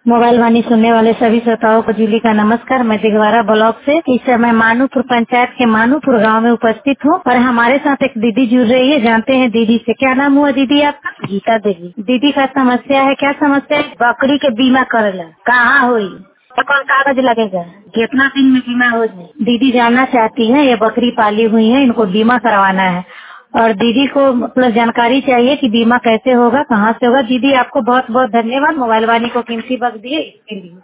Mobile वाणी सुनने वाले सभी श्रोताओं को जूली का नमस्कार। मैं दिगवारा ब्लॉक से इस समय मानूपुर पंचायत के मानूपुर गांव में उपस्थित हूं और हमारे साथ एक दीदी जुड़ रही है। जानते हैं दीदी से। क्या नाम हुआ दीदी आपका? गीता देवी। दीदी का समस्या है, क्या समस्या है? बकरी के बीमा करेला कहाँ हुई, तो कौन कागज लगेगा, कितना दिन में बीमा हो जाए? दीदी जानना चाहती है, ये बकरी पाली हुई है, इनको बीमा करवाना है और दीदी को मतलब जानकारी चाहिए कि बीमा कैसे होगा, कहाँ से होगा। दीदी आपको बहुत बहुत धन्यवाद मोबाइल वाणी को कीमती वक्त दिए इसके लिए।